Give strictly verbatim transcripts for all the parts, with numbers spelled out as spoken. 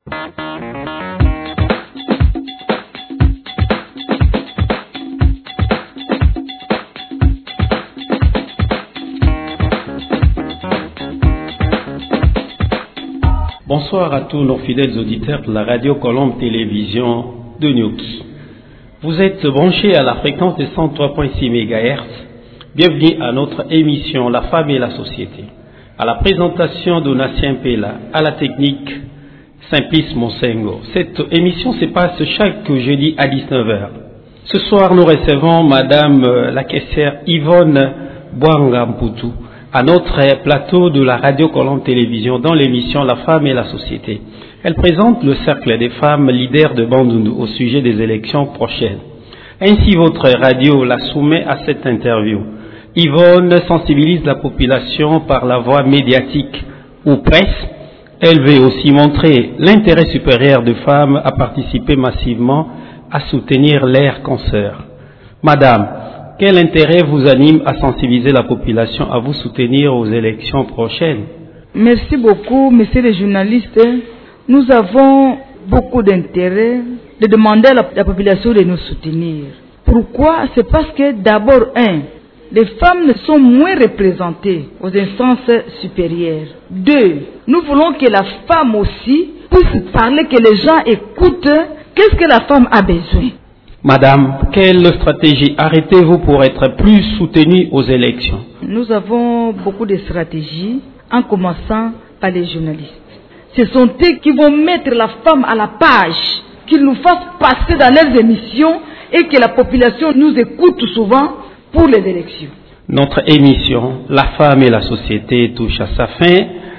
Bonsoir à tous nos fidèles auditeurs de la radio Colombe Télévision de Nyoki. Vous êtes branchés à la fréquence de cent trois virgule six mégahertz. Bienvenue à notre émission La femme et la société. À la présentation Donatien Pella, à la technique Simplice Monsengo. Cette émission se passe chaque jeudi à dix-neuf heures. Ce soir, nous recevons Madame la caissière Yvonne Bouanga-Mputu à notre plateau de la radio Colombe Télévision dans l'émission La femme et la société. Elle présente le cercle des femmes leaders de Bandundu au sujet des élections prochaines. Ainsi, votre radio la soumet à cette interview. Yvonne sensibilise la population par la voie médiatique ou presse. Elle veut aussi montrer l'intérêt supérieur des femmes à participer massivement à soutenir leurs consoeurs. Madame, quel intérêt vous anime à sensibiliser la population à vous soutenir aux élections prochaines? Merci beaucoup, messieurs les journalistes. Nous avons beaucoup d'intérêt de demander à la, la population de nous soutenir. Pourquoi? C'est parce que d'abord, un, les femmes sont moins représentées aux instances supérieures. Deux, nous voulons que la femme aussi puisse parler, que les gens écoutent qu'est-ce que la femme a besoin. Madame, quelle stratégie arrêtez-vous pour être plus soutenue aux élections? Nous avons beaucoup de stratégies, en commençant par les journalistes. Ce sont eux qui vont mettre la femme à la page, qu'ils nous fassent passer dans leurs émissions et que la population nous écoute souvent pour les élections. Notre émission, La femme et la société, touche à sa fin.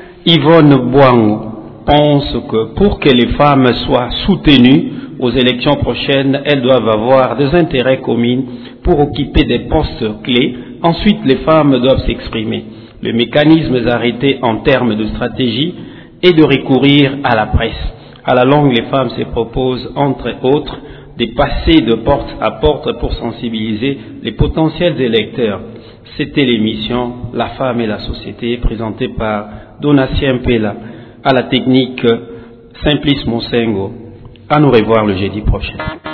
Yvonne Bouanga pense que pour que les femmes soient soutenues aux élections prochaines, elles doivent avoir des intérêts communs pour occuper des postes clés. Ensuite, les femmes doivent s'exprimer. Le mécanisme arrêté en termes de stratégie est de recourir à la presse. À la longue, les femmes se proposent, entre autres, de passer de porte à porte pour sensibiliser les potentiels électeurs. C'était l'émission La femme et la société, présentée par Donatien Pella, à la technique Simplice Monsengo. À nous revoir le jeudi prochain.